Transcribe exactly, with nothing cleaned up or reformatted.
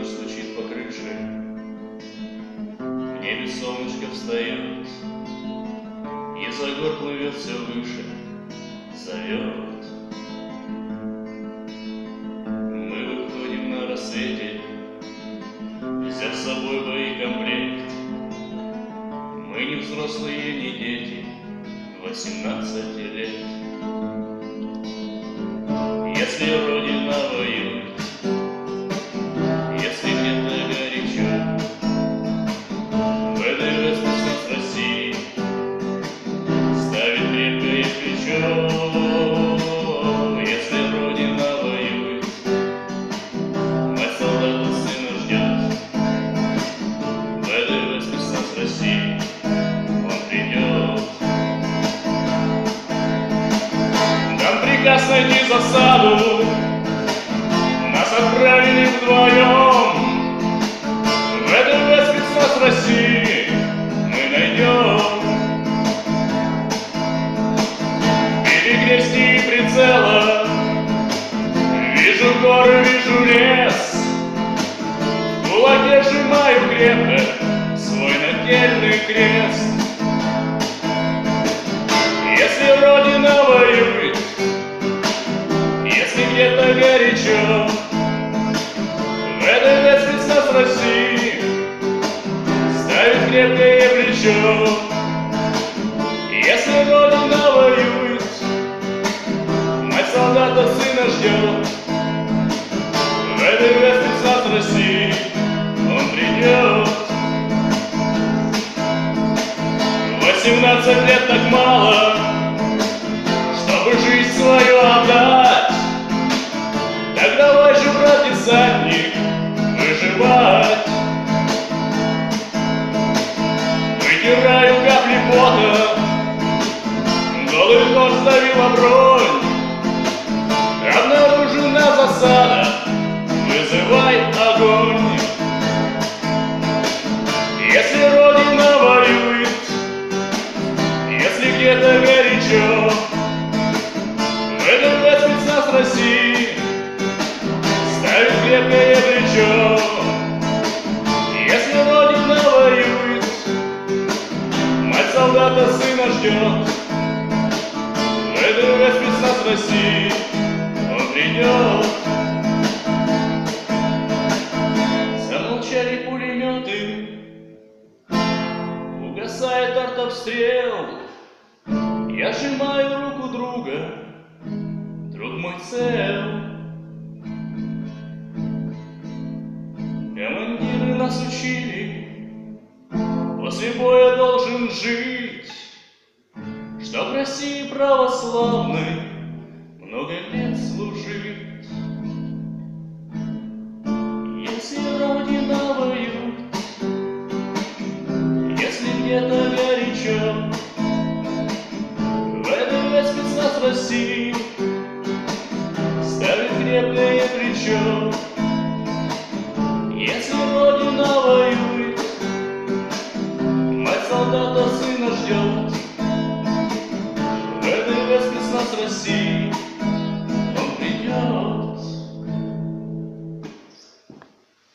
дождь стучит по крыше, в небе солнышко встает, и за гор плывет все выше, зовет. Мы выходим на рассвете, взяв с собой боекомплект. Мы не взрослые, не дети, восемнадцать лет. Если Родина воюет, если где-то горячо, ВДВ спецназ России ставит крепкое плечо. Если Родина воюет, мать солдата сына ждет, ВДВ спецназ России, он придет. Нам приказ найти засаду, нас отправили вдвоем. ВДВ спецназ России мы найдем. В перегресте прицела вижу горы, вижу лес. В кулаке сжимаю крепко свой нательный крест. Если Родина воюет, если где-то горячо, ВДВ спецназ России ставит крепкое плечо. Если Родина воюет, мать солдата сына ждет, ВДВ спецназ России, он придет. Восемнадцать лет так мало, чтобы жизнь свою отдать. Так давай же, брат десантник, выживать. Вытираю капли пота, голый торс сдавила бронь. Обнаружена засада, вызывай огонь. Если Родина воюет, если где-то горячо, ВДВ спецназ России ставит крепкое плечо. Если Родина воюет, мать солдата сына ждет, ВДВ спецназ России, он придет. Замолчали пулеметы, угасает артобстрел. Я сжимаю руку друга, друг мой цел. Командиры нас учили, после боя должен жить, чтоб России православной много лет служить. Если Родина воюет, если где-то горячо, ВДВ спецназ России